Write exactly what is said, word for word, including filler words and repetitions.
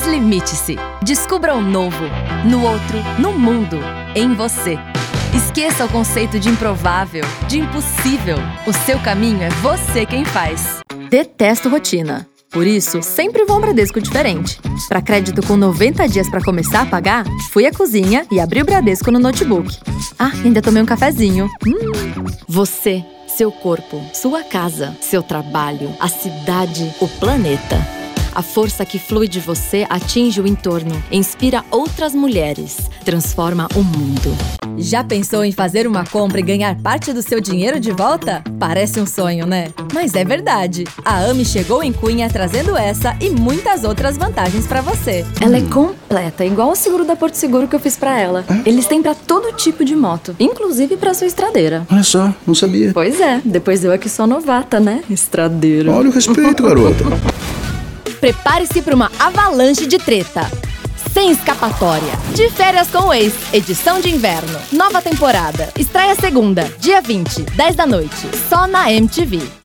Deslimite-se. Descubra o novo. No outro, no mundo, em você. Esqueça o conceito de improvável, de impossível. O seu caminho é você quem faz. Detesto rotina. Por isso, sempre vou a um Bradesco diferente. Para crédito com noventa dias para começar a pagar, fui à cozinha e abri o Bradesco no notebook. Ah, ainda tomei um cafezinho. Hum. Você, seu corpo, sua casa, seu trabalho, a cidade, o planeta. A força que flui de você atinge o entorno, inspira outras mulheres, transforma o mundo. Já pensou em fazer uma compra e ganhar parte do seu dinheiro de volta? Parece um sonho, né? Mas é verdade. A Ame chegou em Cunha trazendo essa e muitas outras vantagens pra você. Ela é completa, igual o seguro da Porto Seguro que eu fiz pra ela. É? Eles têm pra todo tipo de moto, inclusive pra sua estradeira. Olha só, não sabia. Pois é, depois eu é que sou novata, né? Estradeira. Olha o respeito, garota. Prepare-se para uma avalanche de treta. Sem escapatória. De Férias com o Ex, edição de inverno. Nova temporada. Estreia segunda, dia vinte, dez da noite. Só na M T V.